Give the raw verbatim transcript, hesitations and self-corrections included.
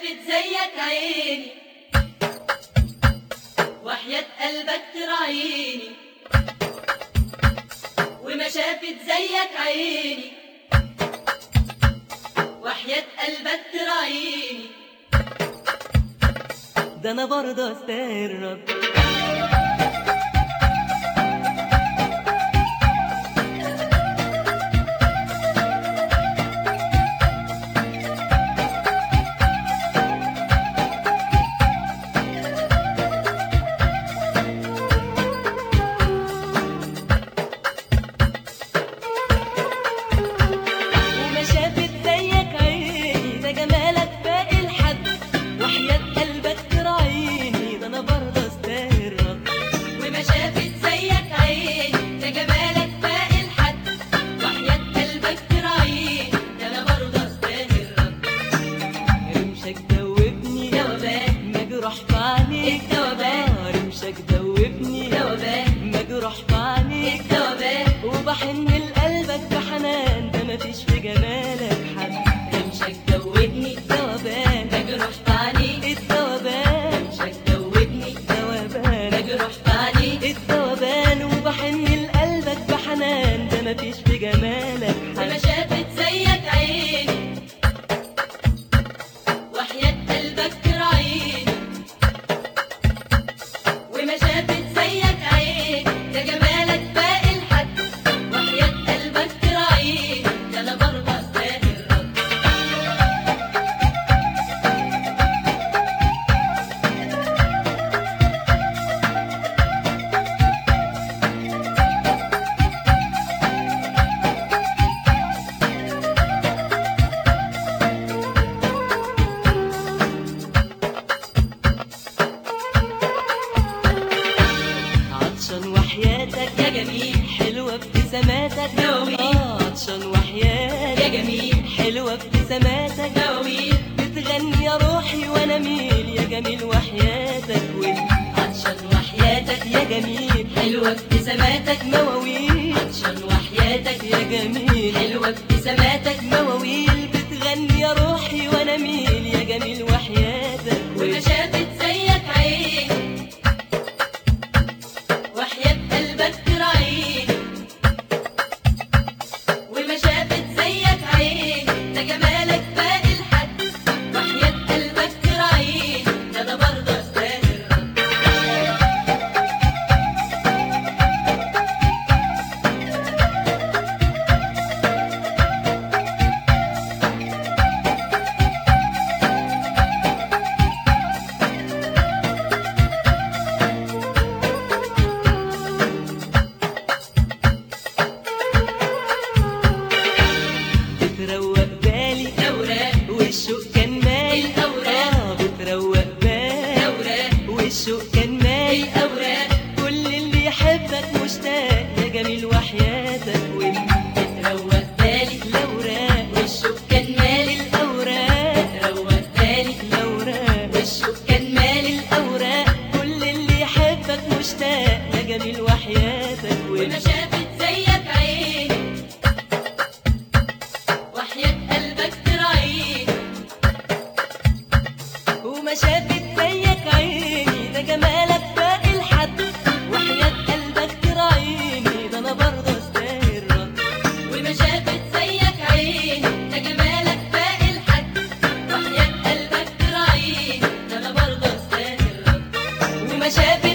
شافت زيك عيني وحياة قلبك تراعيني، وما شافت زيك عيني وحياة قلبك تراعيني، ده انا برضه استاهل رد. وبحن لقلبك بحنان، ده مفيش في جمالك حد. رمشك دوبني دوبان مجروح طعني، الدوبان رمشك دوبني دوبان مجروح طعني، الدوبان وبحن لقلبك بحنان، ده مفيش في جمالك وما حد. شافت زيك عيني وحياة قلبك تراعيني، وما شافت زيك عيني ده جمالك باقي الحد، وحياة قلبك تراعيني ده انا برضه استاهل رد. عطشان وحياتك يا جميل حلوة ابتساماتك، نواويل. عطشان وحياتك يا جميل حلوة ابتساماتك، نواويل. بتغني يا روحي وانا ميل يا جميل وحياتك وانت عطشان وحياتك يا جميل حلوة ابتساماتك، مواويل. عطشان وحياتك يا جميل حلوة ابتساماتك، مواويل، بتغني يا روحي وانا ميل يا جميل وحياتك وما شافت زيك عيني وحياة قلبك تراعيني، وما شافت زيك عيني ده جمالك باقي الحد، وحياة قلبك تراعيني ده انا برضه استاهل رد. بتروق بالي أوراق والشوق كان مالي، الأوراق. آه بتروق بالي أوراق والشوق كان مالي، الأوراق كل اللي يحبك مشتاق يا جميل وحياتك وانت بتروق بالي، الاوراق والشوق كان مالي، الاوراق بتروق بالي الاوراق والشوق كان مالي، الاوراق، كل اللي يحبك مشتاق يا جميل وحياتك وما وانت شافت زيك عيني وحياة قلبك تراعيني، وما شافت زيك عيني ده جمالك باقي الحد، وحياة قلبك تراعيني ده انا برضه استاهل رد. وما شافت زيك عيني ده جمالك باقي الحد، وحياة قلبك تراعيني ده انا برضه استاهل رد. وما شافت